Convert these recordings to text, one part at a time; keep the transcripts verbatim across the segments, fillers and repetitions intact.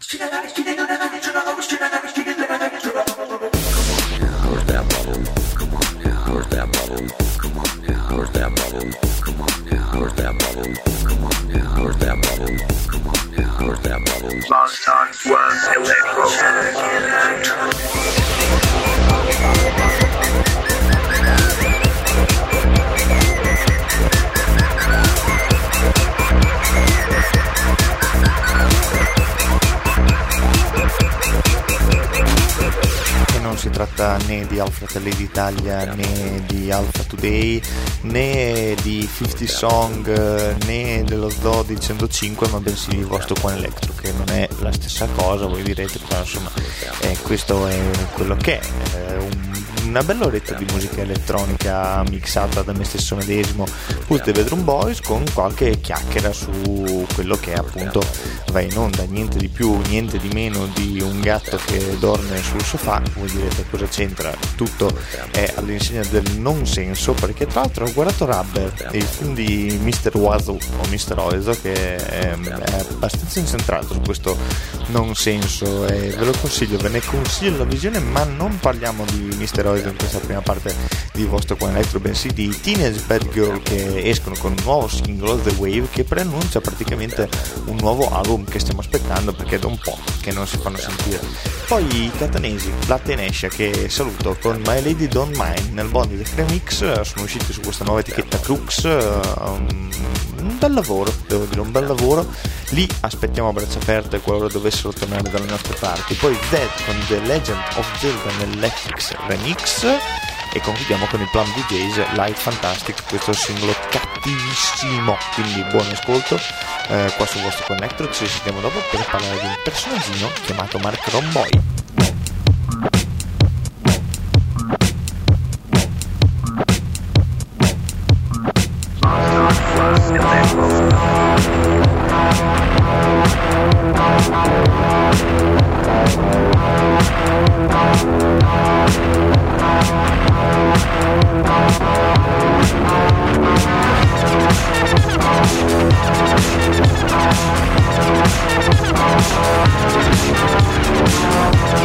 Si tratta né di Alfa Fratelli d'Italia né di Alfa Today né di cinquanta Song né dello Zoo di centocinque, ma bensì di Vostro Quan Electro, che non è la stessa cosa, voi direte, però insomma eh, questo è quello che è, eh, un, una bella oretta di musica elettronica mixata da me stesso medesimo, Pulse the Bedroom Boys, con qualche chiacchiera su quello che appunto va in onda, niente di più, niente di meno di un gatto che dorme sul sofà. Voi direte cosa c'entra, tutto è all'insegna del non senso, perché tra l'altro ho guardato Rubber, il film di mister Wazzle o mister Oizo, che è, è abbastanza incentrato su questo non senso, e ve lo consiglio, ve ne consiglio la visione, ma non parliamo di mister Oizo in questa prima parte di Vostro Quan Electro, bensì di Teenage Bad Girl, che escono con un nuovo singolo, The Wave, che preannuncia praticamente un nuovo album che stiamo aspettando, perché è da un po' che non si fanno sentire. Poi i catanesi, la Tenescia, che saluto, con My Lady Don't Mind nel Bonded Remix, sono usciti su questa nuova etichetta Crux, um, un bel lavoro, devo dire, un bel lavoro. Li aspettiamo a braccia aperte qualora dovessero tornare dalle nostre parti. Poi Dead con The Legend of Zelda nell'Ethics Remix, e concludiamo con i Plum D Js Light Fantastic, questo singolo cattivissimo, quindi buon ascolto eh, qua su Vostro Quan Electro. Ci sentiamo dopo per parlare di un personaggino chiamato Mark Romboy. We'll be right back.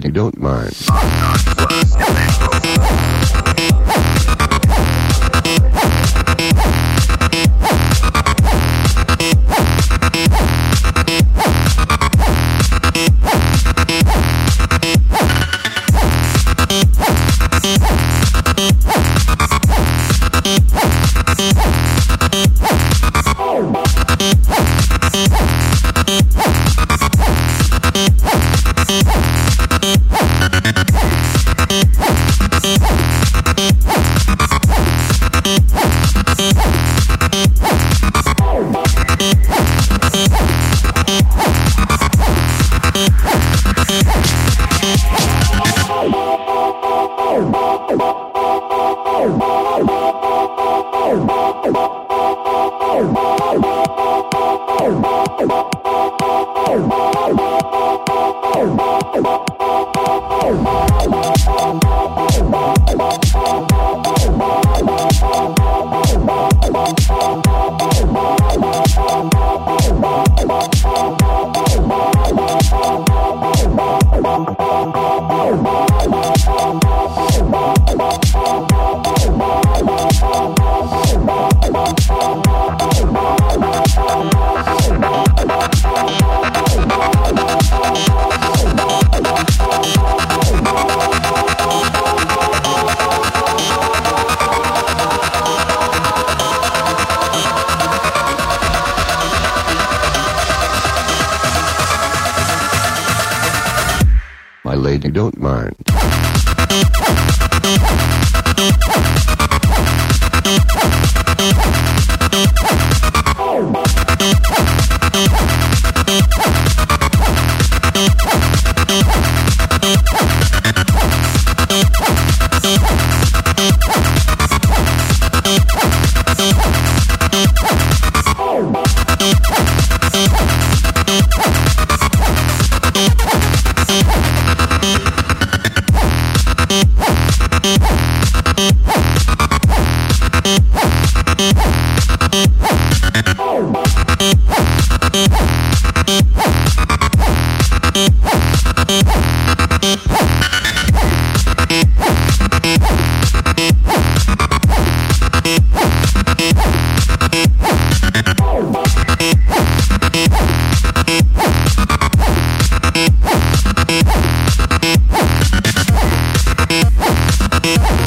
lady don't mind. My lady don't mind. Yeah.